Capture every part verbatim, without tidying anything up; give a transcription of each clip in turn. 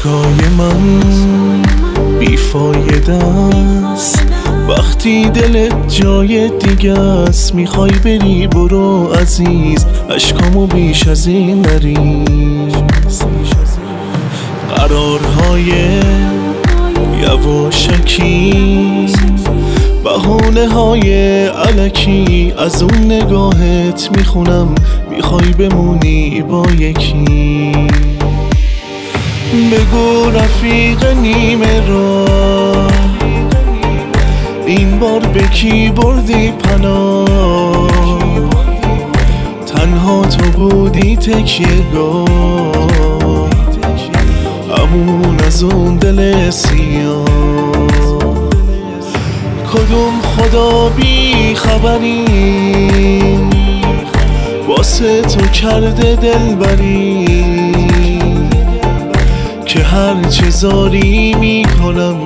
اشکای من بیفایده است وقتی دلت جای دیگه است. میخوای بری برو عزیز، اشکامو بیش از این نریز. قرارهای یواشکی، بهانه های علکی، از اون نگاهت میخونم میخوای بمونی با یکی. بگو رفیق نیمه راه این بار به کی بردی پناه؟ تنها تو بودی تکیه‌گاه، امون از اون دل سیاه. کدوم خدا بی خبری واسه تو کرده دلبری که هر چه زاری میکنم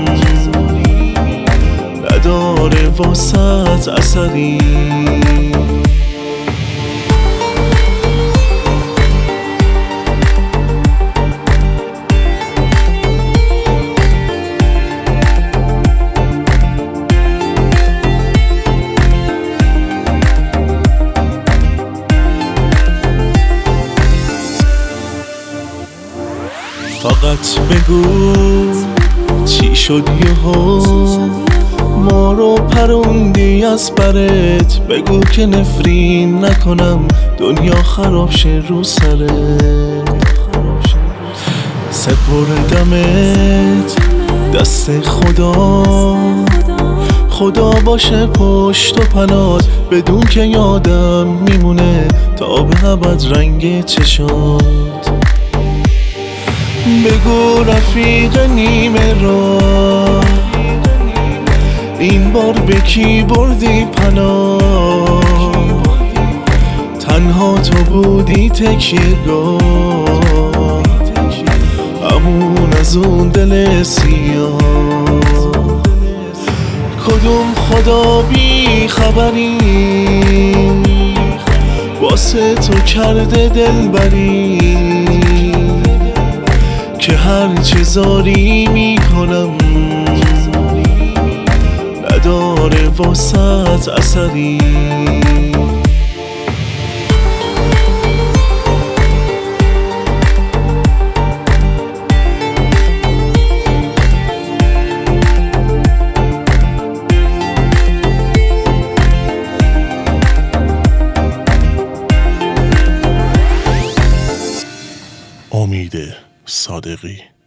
نداره واسط اثری. فقط بگو چی شد یهو ما رو پروندی از برت. بگو که نفرین نکنم دنیا خراب شه رو سرت. سپردمت دست خدا، خدا باشه پشت و پنات، بدون که یادم میمونه تا به ابد رنگ چشات. بگو رفیق نیمه راه این بار به کی بردی پناه؟ تنها تو بودی تکیه‌گاه، امون از اون دل سیاه. کدوم خدا بی خبری واسه تو کرده دلبری که هر چه زاری میکنم نداره واسط اثری. امید صادقی.